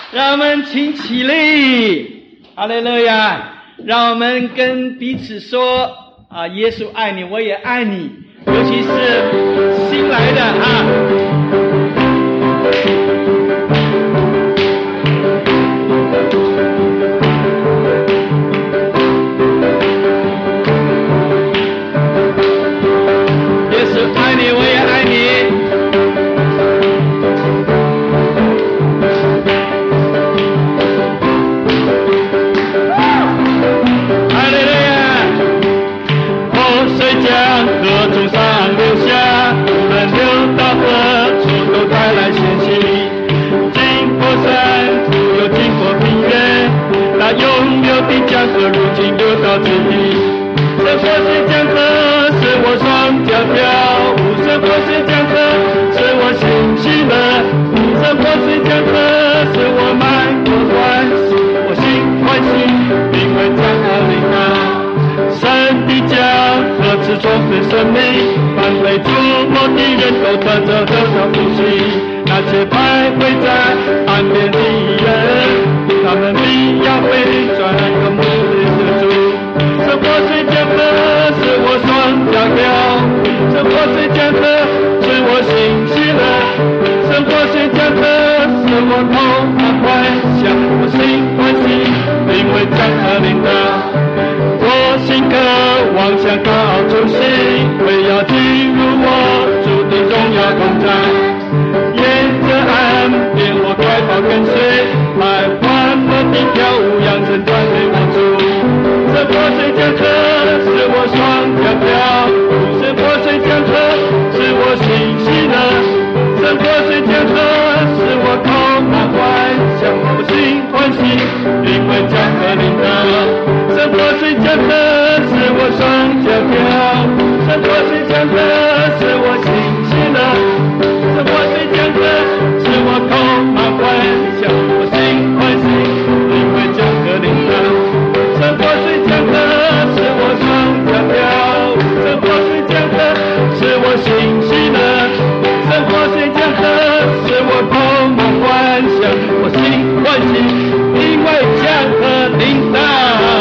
让我们请起立，哈利路亚！让我们跟彼此说啊，耶稣爱你，我也爱你，尤其是新来的啊。耶稣爱你，我也爱你。河中上流下，无论流到何处都带来信息。经过山谷又经过平原，那永流的江河如今流到此地。生活是江河，使我双脚跳舞；生活是江河，使我心喜乐；生活是江河，使我满口欢喜。我心欢喜，因为江河临到。神的江河是充实生命，凡被触摸的人都得到复兴。那些徘徊在岸边的人，他们必要回转个目的主。生活是江河，使我双脚跳；生活是江河，使我心喜乐；生活是江河，使我头发欢笑。我心欢喜，因为江河临到。我心渴望向高处行，为要进入我主的荣耀同在。沿着岸边我快跑跟随，来欢乐的跳舞，扬声赞美我主。生活水江河，使我双脚跳；生活水江河，使我心喜乐；生活水江河，使我头满欢笑。我心欢喜，因为江河临到。生活水江河，使我双脚跳；生活水江河，使我心喜乐；生活水江河，使我头满欢笑。我心欢喜，因为江河临到。生活水江河，使我双脚跳；生活水江河，使我心喜乐；生活水江河，使我头满欢笑。我心欢喜，因为江河临到。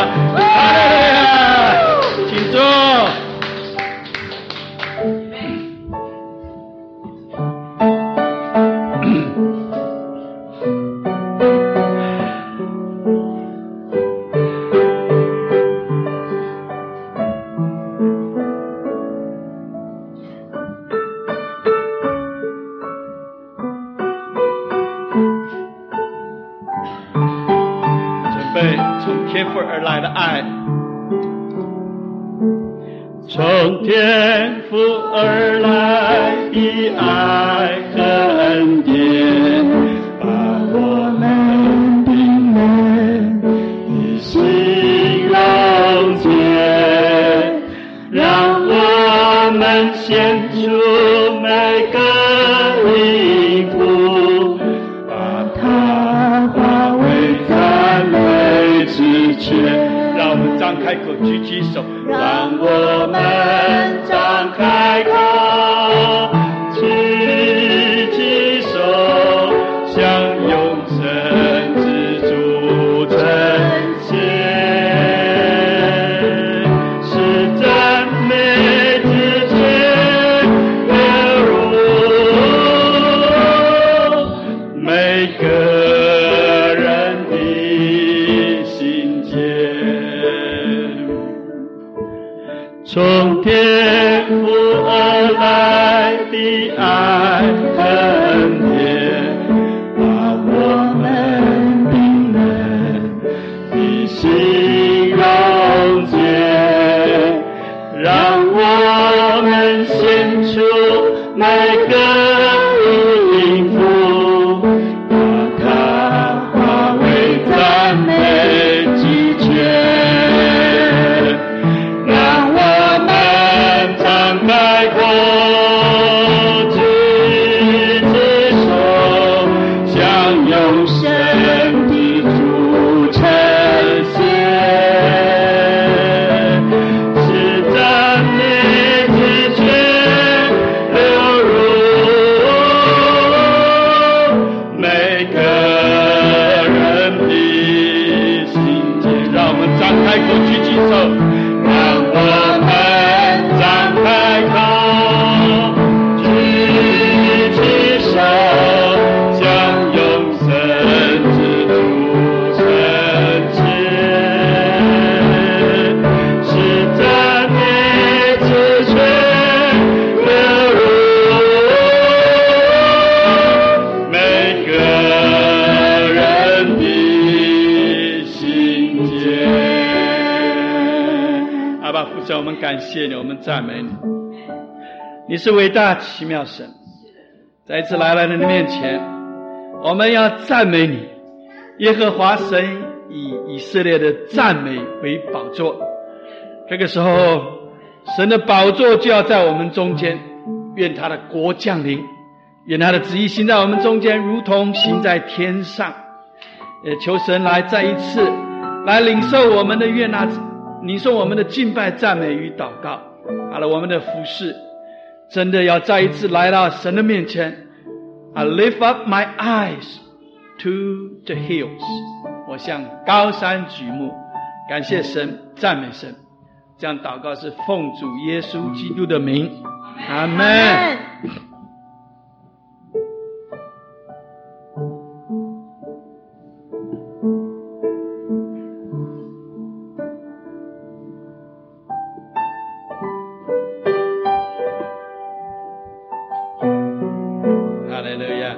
从天父而来的爱和恩典，把我们冰冷的心溶解，让我们献出每个灵符，把它化为赞美之泉。让我们张开口，举起手，让我们张开口，举起手，向永生之主称谢，是赞美之泉流入每个人的心间。从天父而来的爱和恩典，把我们冰冷的心溶解，让我们献出每个灵符，把它化为赞美之泉。让我们手，让我们张开口，举起手，向永生之主称谢。是赞美之泉流入每个人的心间。阿爸父神，我们感谢你，我们赞美你，你是伟大奇妙神。再一次来到你的面前，我们要赞美你。耶和华神以以色列的赞美为宝座，这个时候神的宝座就要在我们中间，愿他的国降临，愿他的旨意行在我们中间，如同行在天上。也求神来再一次来领受我们的悦纳，领受我们的敬拜赞美与祷告。好了，我们的服事真的要再一次来到神的面前。I lift up my eyes to the hills， 我向高山举目，感谢神，赞美神。这样祷告是奉主耶稣基督的名，阿们。哈利路亚。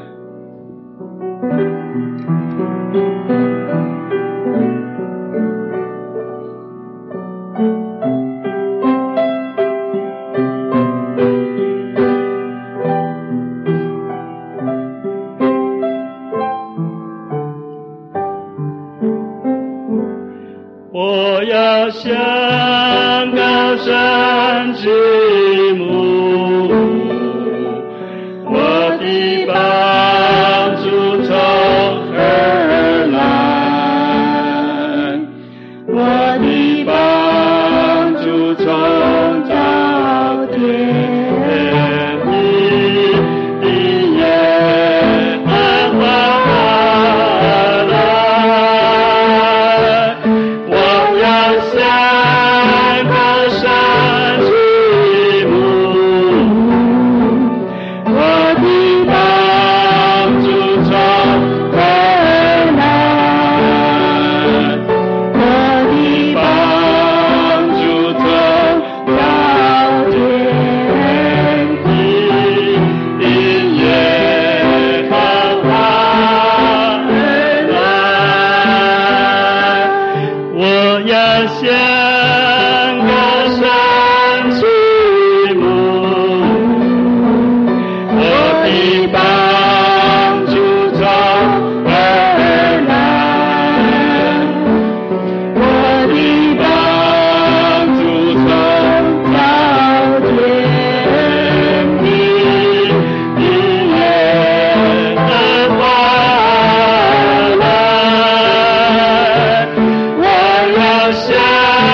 我要向高山举目，我的帮助从何而来？我的帮助从造天地的耶和华而来。我要向高山举目，我的帮助从何而来？我的帮助从造天地的耶和华而来。我要向高山举目，我的帮助从何而来？我的帮助从造天地的耶和华而来。我要向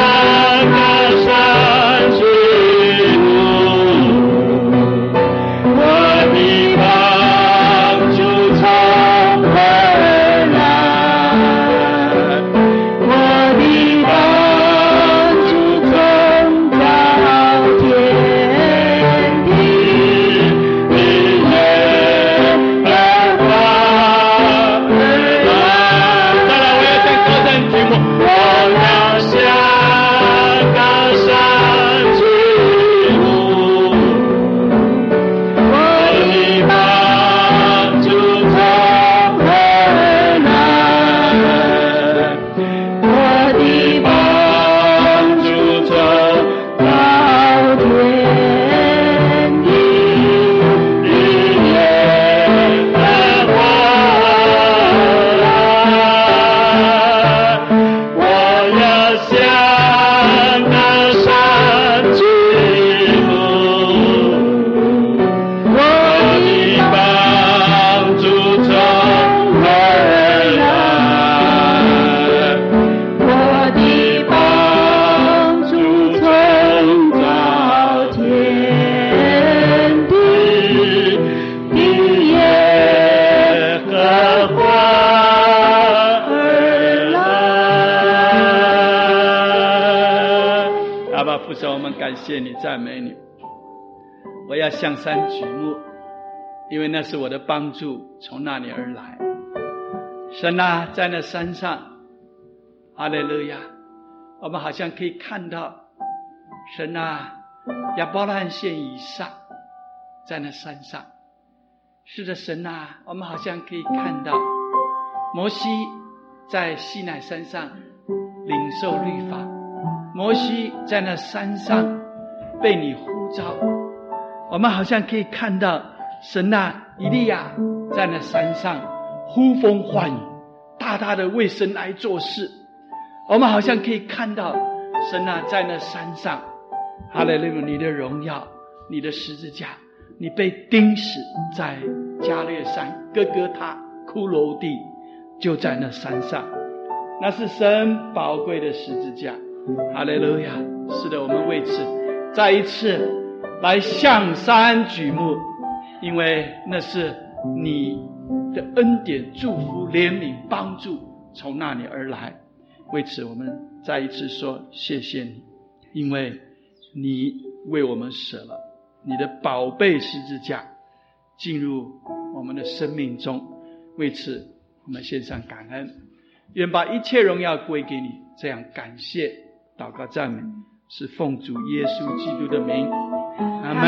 神，我们感谢你，赞美你。我要向山举目，因为那是我的帮助从那里而来。神啊，在那山上，哈利路亚，我们好像可以看到神啊，亚伯拉罕献以撒在那山上。是的，神啊，我们好像可以看到摩西在西乃山上领受律法，摩西在那山上被你呼召。我们好像可以看到神啊，以利亚在那山上呼风唤雨，大大的为神来做事。我们好像可以看到神啊，在那山上，哈利路亚，你的荣耀，你的十字架，你被钉死在加略山哥哥他骷髅地，就在那山上，那是神宝贵的十字架。哈利路亚！是的，我们为此再一次来向山举目，因为那是你的恩典、祝福、怜悯、帮助从那里而来。为此我们再一次说谢谢你，因为你为我们舍了你的宝贝十字架进入我们的生命中。为此我们献上感恩，愿把一切荣耀归给你。这样感谢祷告赞美是奉主耶稣基督的名，阿们。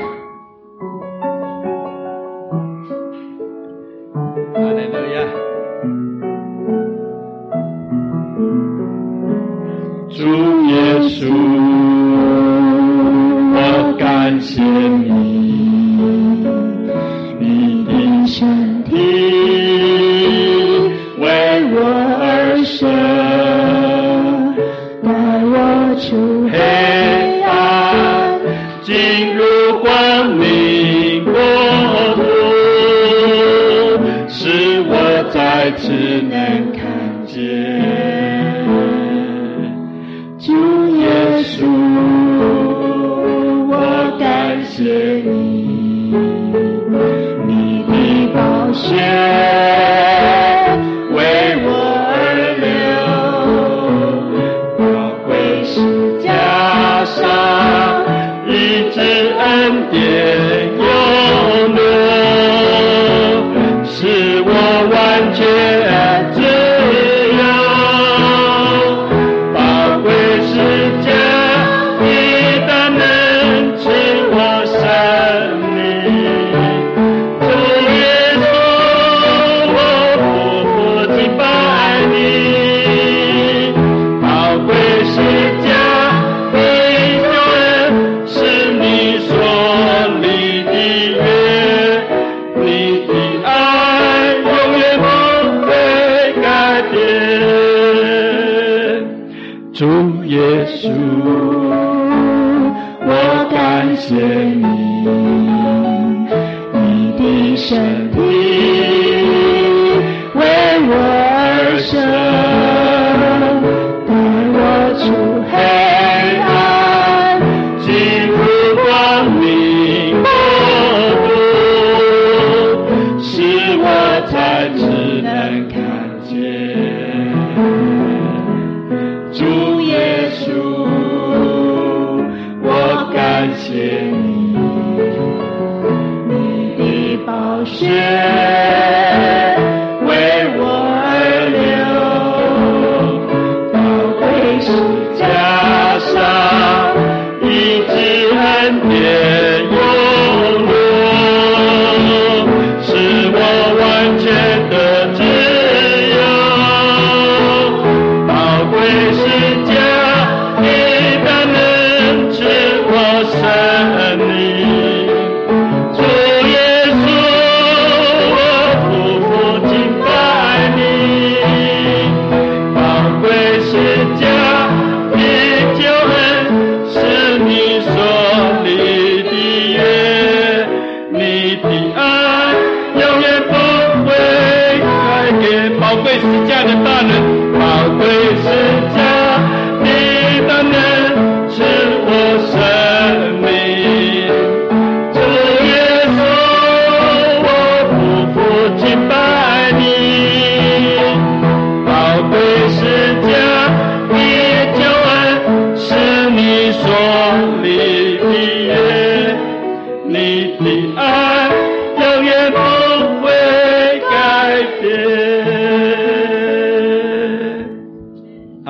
哈利路亚。主耶稣，我感谢你，你的身体为我而舍，带我出黑暗，进入光明国度，使我再次能看见。主耶稣，我感谢你，你的宝血为我而流，宝贵十字架上一直恩典永留，使我完全自由。宝贵十字架一旦能赐我生命，主耶稣，我匍匐敬拜你。宝贵十字架的救恩是你所立的约，你的爱永远不会改变。主耶稣，我感谢你，你的身体为我而舍，带我出黑暗，进入光明国度，使我再次能看见。主耶稣，我感谢你，你的宝血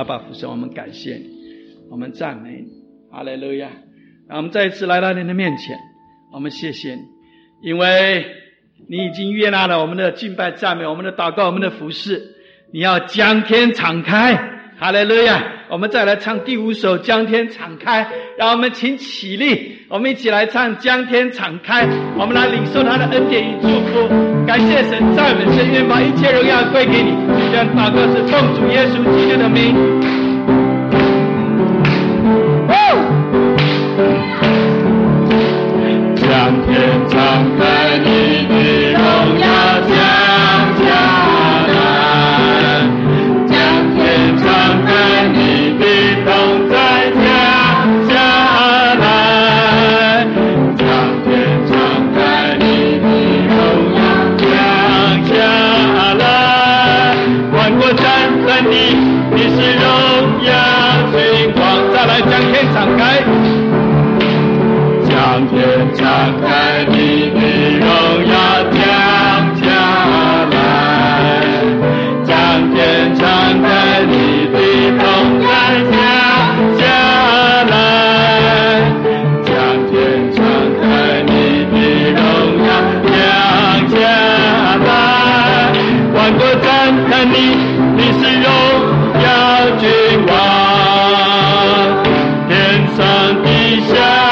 阿爸父神，我们感谢你，我们赞美你，哈利路亚。让我们再一次来到你的面前，我们谢谢你，因为你已经悦纳了我们的敬拜赞美，我们的祷告，我们的服事。你要将天敞开，哈利路亚。我们再来唱第5首将天敞开，让我们请起立，我们一起来唱将天敞开，我们来领受他的恩典与祝福。感谢神，赞美神，愿把一切荣耀归给你。这样祷告是奉主耶稣基督的名。 将天敞开，你的荣耀降下来，将天敞开，你的同在降下来，将天敞开，你的荣耀降下来，万国赞赞你，你是荣耀君王。再来，将天敞开，将天敞开，你的荣耀降下来，将天敞开，你的同在降下来，将天敞开，你的荣耀降下来，万国赞叹你，你是荣耀君王，天上地下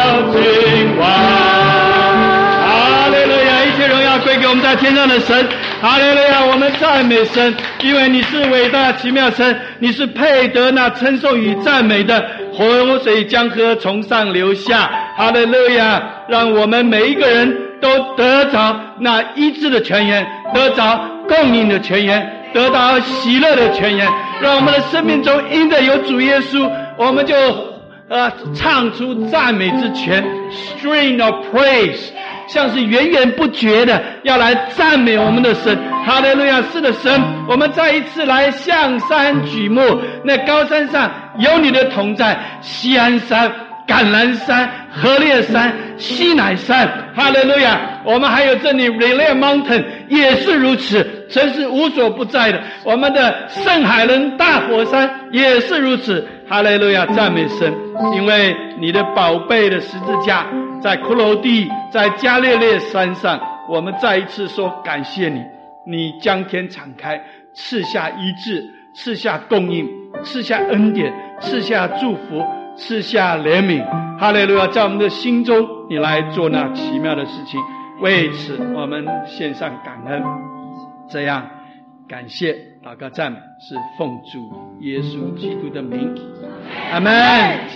天上的神， 哈利路亚！我们赞美神，因为你是伟大奇妙神，你是配得那称颂与赞美的。洪水江河从上流下，哈利路亚！让我们每一个人都得着那医治的泉源，得着供应的泉源，得到喜乐的泉源。让我们的生命中因着有主耶稣，我们就唱出赞美之泉 ，string of praise， 像是源源不绝的要来赞美我们的神。哈利路亚！是的，神，我们再一次来向山举目，那高山上有你的同在，锡安山、橄榄山、何烈山、西乃山，哈利路亚！我们还有这里 Relay Mountain 也是如此，神是无所不在的。我们的圣海伦大火山也是如此，哈利路亚！赞美神，因为你的宝贝的十字架在骷髅地，在加略列山上，我们再一次说感谢你。你将天敞开，赐下医治，赐下供应，赐下恩典，赐下祝福，赐下怜悯。哈利路亚！在我们的心中，你来做那奇妙的事情。为此，我们献上感恩。这样，感谢、祷告、赞美，是奉主耶稣基督的名。阿们。